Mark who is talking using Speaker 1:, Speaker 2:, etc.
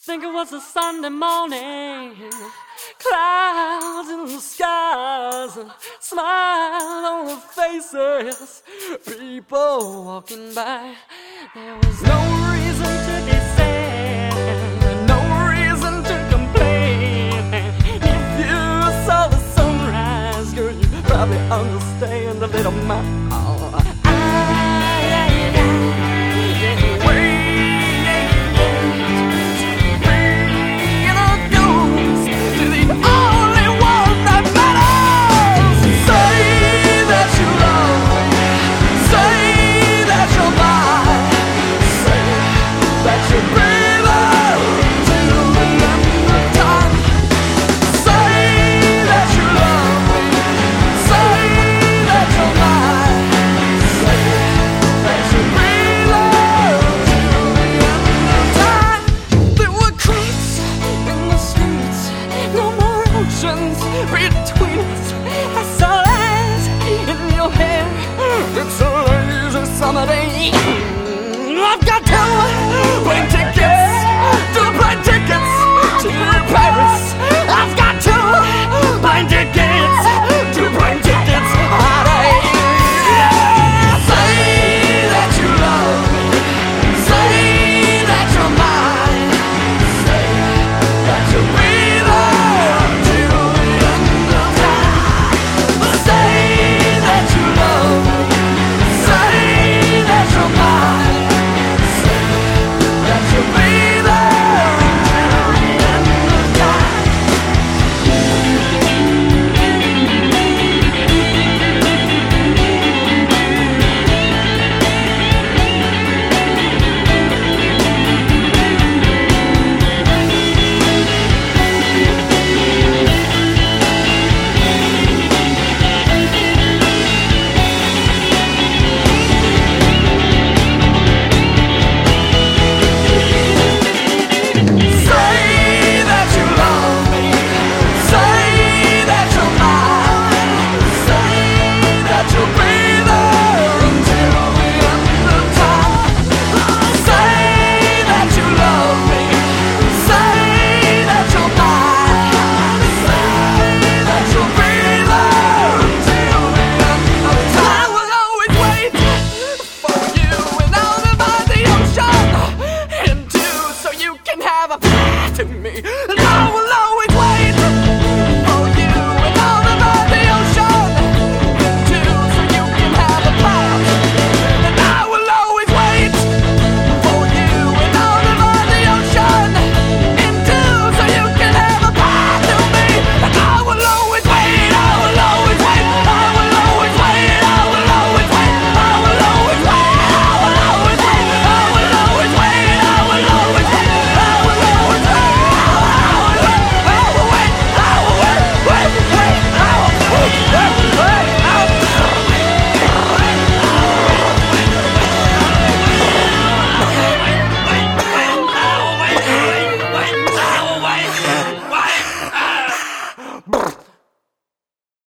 Speaker 1: Think it was a Sunday morning, clouds in the skies, and smile on the faces, people walking by. There was no reason to be sad, no reason to complain. If you saw the sunrise, girl, you probably understand a little my